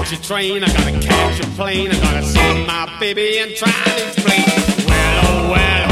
catch a train, I gotta catch a plane, I gotta see my baby and try to explain. Well, oh well.